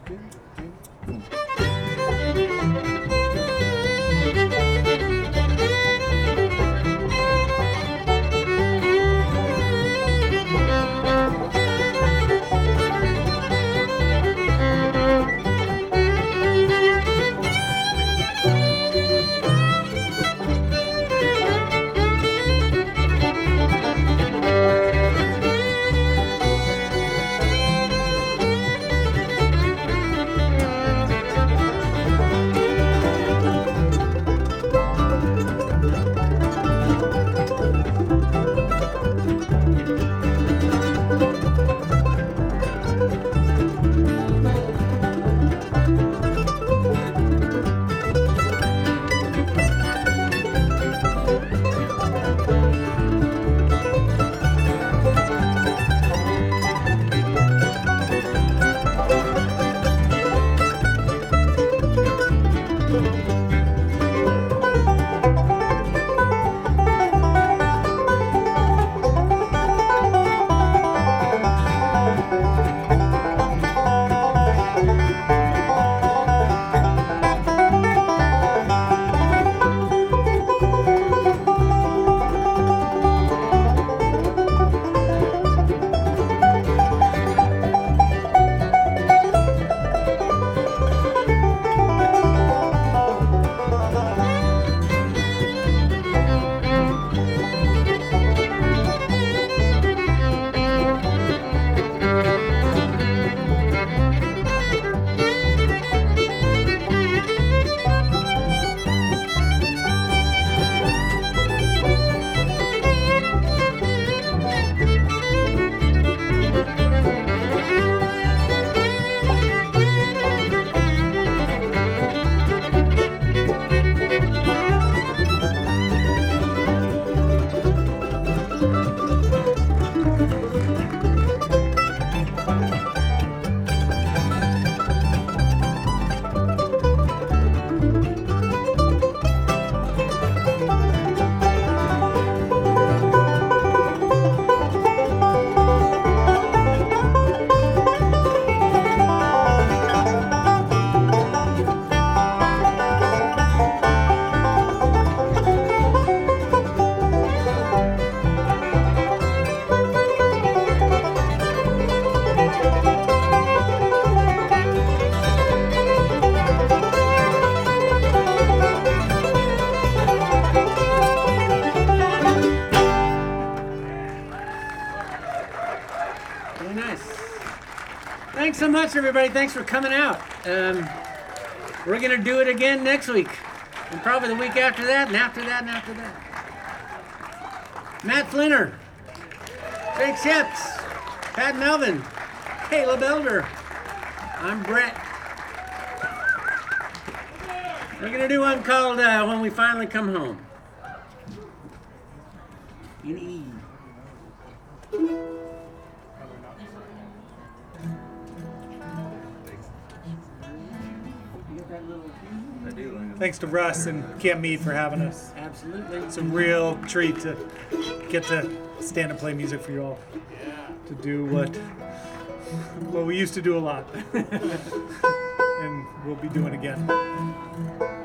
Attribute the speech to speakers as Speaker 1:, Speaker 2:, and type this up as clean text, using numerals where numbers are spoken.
Speaker 1: Thanks so much, everybody. Thanks for coming out. We're going to do it again next week. And probably the week after that, and after that, and after that. Matt Flinner, Jake Sheps, Pat Melvin, Caleb Elder. I'm Brett. We're going to do one called When We Finally Come Home. In E.
Speaker 2: Thanks to Russ and Camp Mead for having us.
Speaker 1: Absolutely.
Speaker 2: It's a real treat to get to stand and play music for you all. To do what we used to do a lot. And we'll be doing again.